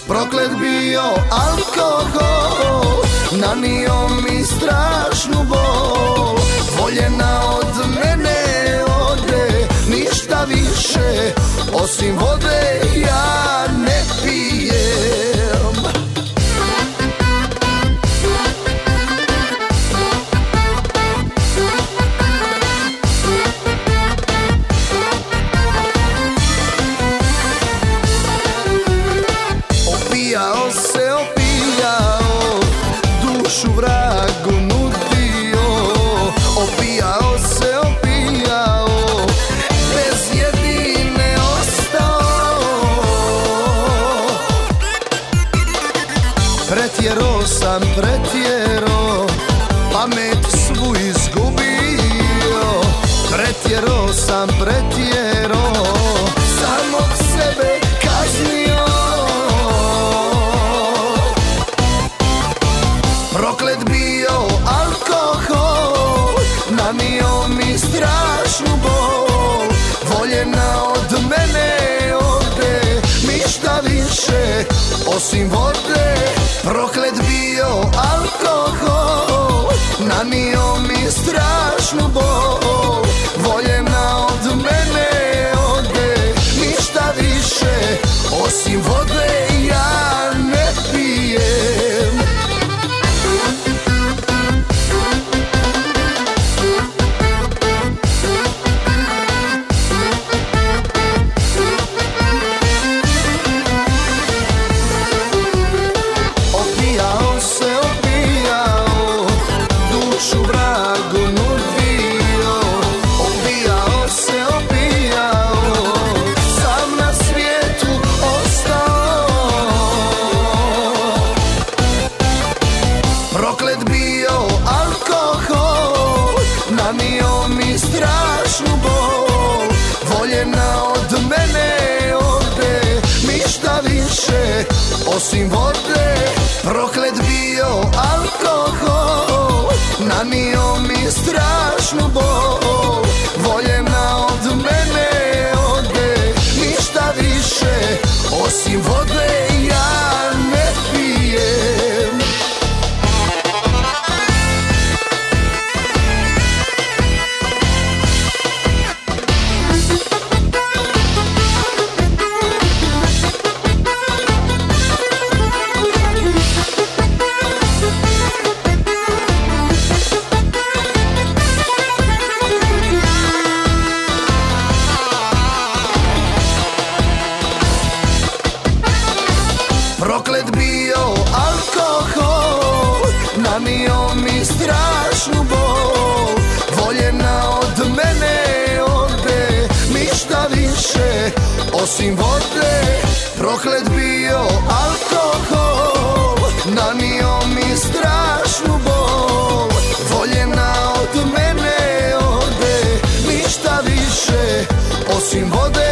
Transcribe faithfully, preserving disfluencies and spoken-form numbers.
Proklet bio alkohol, nanio mi strašnu bol. Voljena od mene ode, ništa više osim vode ja ne pijem. Opijao se, opijao, dušu vragu nudio. Opijao se, opijao, bez jedine ostao. Pretjero sam, pretjero, pamet svu izgubio. Pretjero sam, pretjero, samog sebe kaznio. Proklet bio alkohol, nanio mi strašnu bol. Voljena od mene ode, ništa više osim vode. Proklet bio alkohol, nanio mi strašnu bol. Voljena od mene ode, ništa više osim vode ja ne pijem. Opijao se, opijao, dušu vragu nudio. Opijao se, opijao, sam na svijetu ostao. Proklet bio alkohol, nanio mi strašnu bol. Voljena od mene ode, ništa više osim vode. Proklet bio alkohol, nanio mi strašnu bol. Voljena od mene ode, ništa više osim vode ja ne pijem. Proklet bio alkohol, nanio mi strašnu bol. Voljena od mene ode, ništa više osim vode. Proklet bio alkohol, nanio mi strašnu bol. Voljena od mene ode, ništa više osim vode.